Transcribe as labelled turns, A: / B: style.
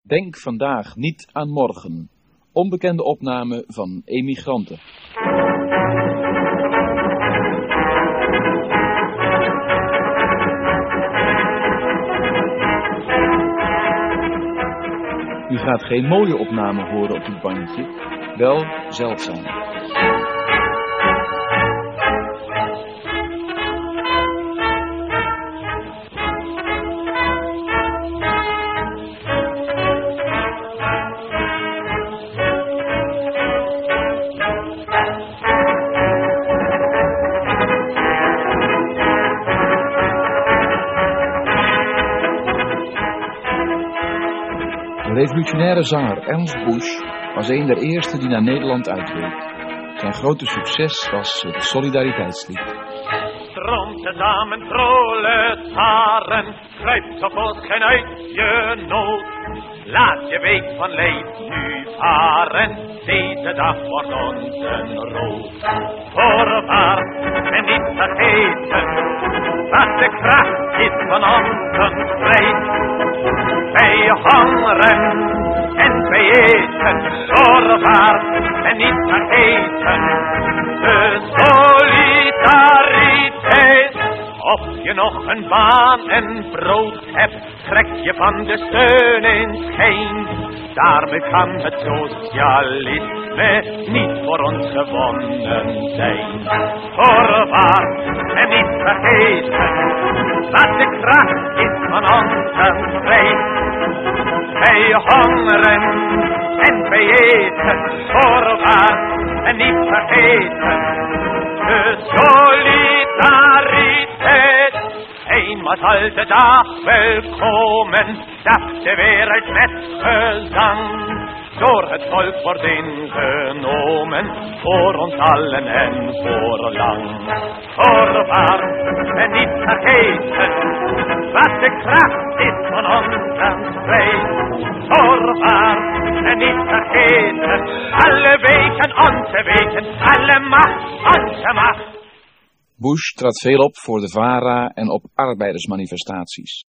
A: Denk vandaag niet aan morgen. Onbekende opname van emigranten. U gaat geen mooie opname horen op uw bandje, wel zeldzaam. De revolutionaire zanger Ernst Busch was een der eerste die naar Nederland uitweek. Zijn grote succes was het Solidariteitslied.
B: Stroomt tezamen proletaren, grijpt tevoorschijn uit je nood. Laat je week van leed nu varen, deze dag wordt ons een rood. Voorwaar en niet vergeten, wat de kracht is van onze strijd. Wij hongeren en wij eten, voorwaar en niet vergeten, de solidariteit. Of je nog een baan en brood hebt, trek je van de steun in schijn. Daarmee kan het socialisme niet voor ons gewonnen zijn. Voorwaar en niet vergeten, wat de kracht is van onze strijd. Wij hongeren en wij eten, voorwaar en niet vergeten, de solidariteit. Eenmaal zal de dag wel komen, dat de wereld met gezang door het volk wordt ingenomen, voor ons allen en voor lang. Voorwaar en niet vergeten, wat de kracht is van onze strijd. Voorwaar en niet vergeten, alle weken onze weken, alle macht onze macht.
A: Busch trad veel op voor de VARA en op arbeidersmanifestaties.